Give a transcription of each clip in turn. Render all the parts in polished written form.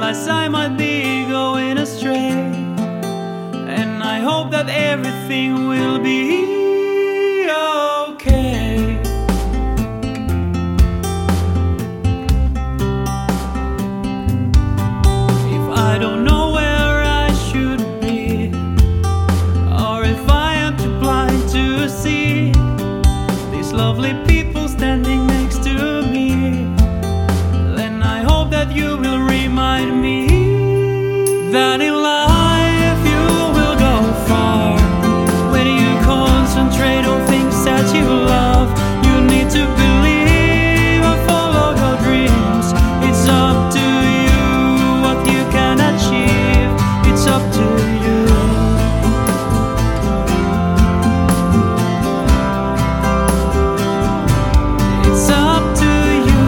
realize I might be going astray, and I hope that everything will be okay. If I don't know where I should be, or if I am too blind to see these lovely people standing next to me, then I hope that you will remind me that in life you will go far. When you concentrate on things that you love, you need to believe and follow your dreams. It's up to you what you can achieve. It's up to you. It's up to you.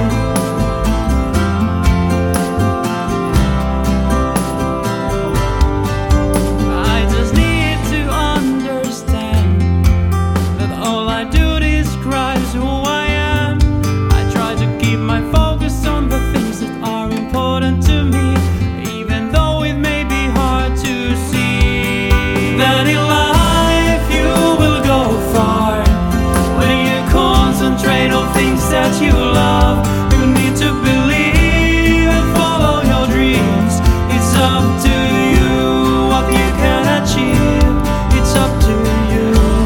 I just need to understand that all I do describes who I am. I try to keep my focus on the things that are important to me, even though it may be hard to see that in life you will go far. When you concentrate on things that you love, you need to believe and follow your dreams. It's up to you what you can achieve. It's up to you.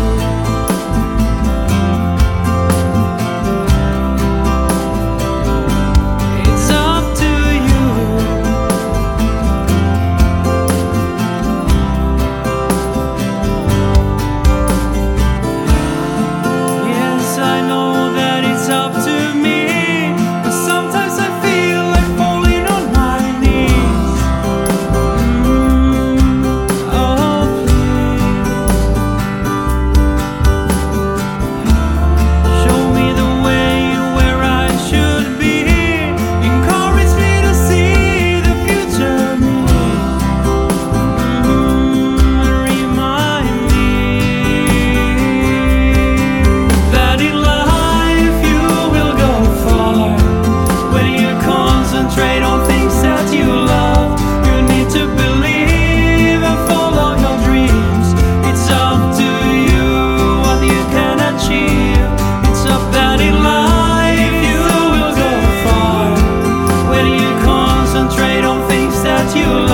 It's up to you. Yes, I know that it's up to me, but sometimes I feel like falling on my knees. Oh, please, show me the way where I should be. Encourage me to see the future me. Remind me that in life you will go far. When you concentrate on things that you love, you need to believe and follow your dreams. It's up to you what you can achieve. It's up that in life you will go far. When you concentrate on things that you